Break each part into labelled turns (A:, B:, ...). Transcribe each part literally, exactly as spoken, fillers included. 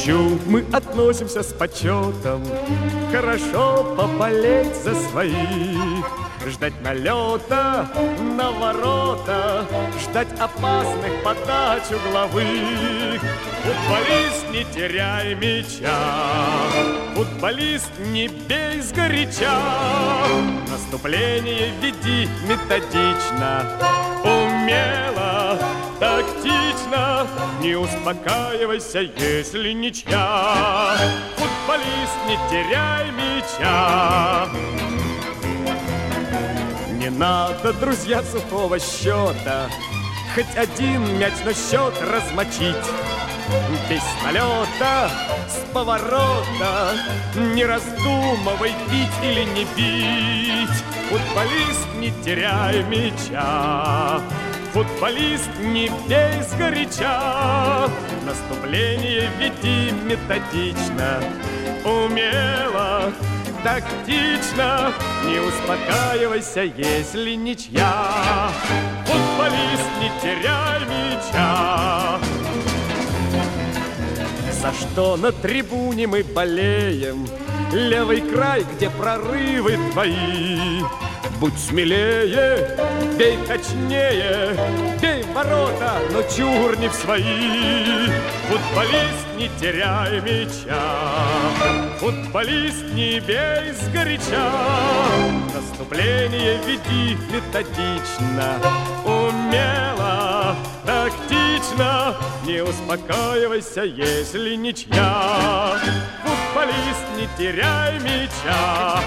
A: мячу мы относимся с почетом. Хорошо поболеть за своих, ждать налета на ворота, ждать опасных подач угловых. Футболист, не теряй мяча, футболист, не бей сгоряча. Наступление веди методично, умело, тактично. Не успокаивайся, если ничья. Футболист, не теряй мяча. Не надо, друзья, сухого счета, хоть один мяч, но счет размочить. Без налета, с поворота, не раздумывай, бить или не бить. Футболист, не теряй мяча, футболист, не бей сгоряча. Наступление веди методично, умело, тактично. Не успокаивайся, если ничья. Футболист, не теряй мяча. За что на трибуне мы болеем? Левый край, где прорывы твои. Будь смелее, бей точнее, бей в ворота, но чур не в свои. Футболист, не теряй мяча, футболист, не бей сгоряча. Наступление веди методично, умело, тактично. Не успокаивайся, если ничья. Футболист, не теряй мяча.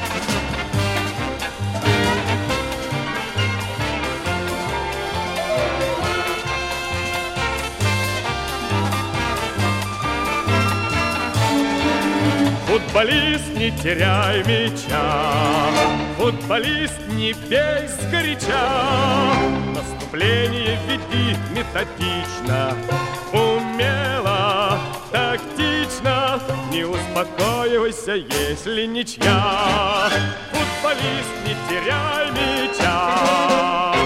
A: Футболист, не теряй мяча, футболист, не бей сгоряча. Наступление веди методично, умело, тактично. Не успокаивайся, если ничья. Футболист, не теряй мяча.